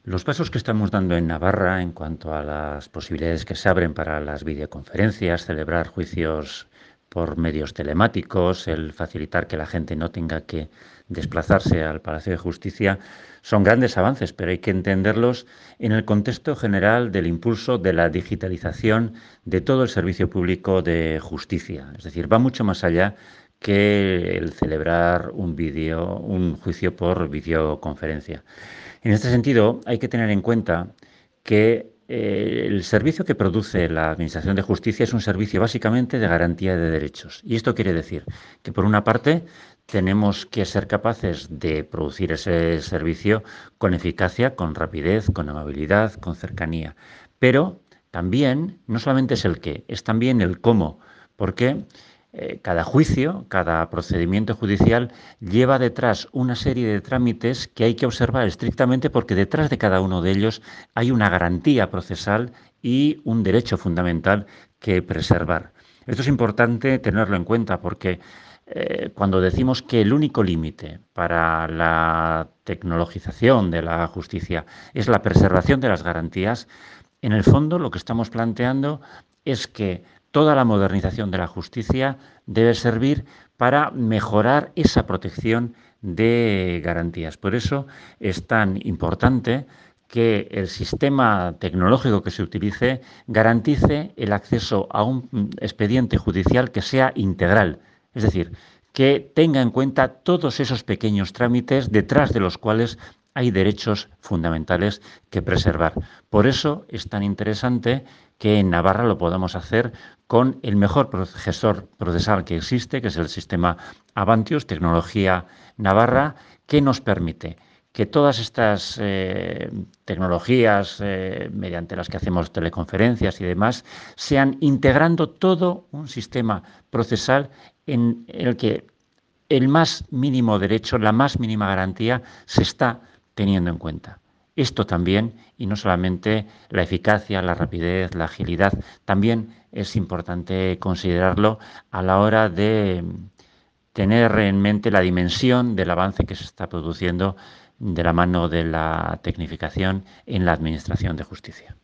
Los pasos que estamos dando en Navarra en cuanto a las posibilidades que se abren para las videoconferencias, celebrar juicios por medios telemáticos, el facilitar que la gente no tenga que desplazarse al Palacio de Justicia, son grandes avances, pero hay que entenderlos en el contexto general del impulso de la digitalización de todo el servicio público de justicia. Es decir, va mucho más allá que el celebrar un juicio por videoconferencia. En este sentido, hay que tener en cuenta que el servicio que produce la Administración de Justicia es un servicio básicamente de garantía de derechos. Y esto quiere decir que, por una parte, tenemos que ser capaces de producir ese servicio con eficacia, con rapidez, con amabilidad, con cercanía. Pero también, no solamente es el qué, es también el cómo, porque cada juicio, cada procedimiento judicial lleva detrás una serie de trámites que hay que observar estrictamente porque detrás de cada uno de ellos hay una garantía procesal y un derecho fundamental que preservar. Esto es importante tenerlo en cuenta porque cuando decimos que el único límite para la tecnologización de la justicia es la preservación de las garantías, en el fondo lo que estamos planteando es que toda la modernización de la justicia debe servir para mejorar esa protección de garantías. Por eso es tan importante que el sistema tecnológico que se utilice garantice el acceso a un expediente judicial que sea integral, es decir, que tenga en cuenta todos esos pequeños trámites detrás de los cuales hay derechos fundamentales que preservar. Por eso es tan interesante que en Navarra lo podamos hacer con el mejor gestor procesal que existe, que es el sistema Avantius, tecnología Navarra, que nos permite que todas estas tecnologías mediante las que hacemos teleconferencias y demás sean integrando todo un sistema procesal en el que el más mínimo derecho, la más mínima garantía se está teniendo en cuenta. Esto también, y no solamente la eficacia, la rapidez, la agilidad, también es importante considerarlo a la hora de tener en mente la dimensión del avance que se está produciendo de la mano de la tecnificación en la Administración de Justicia.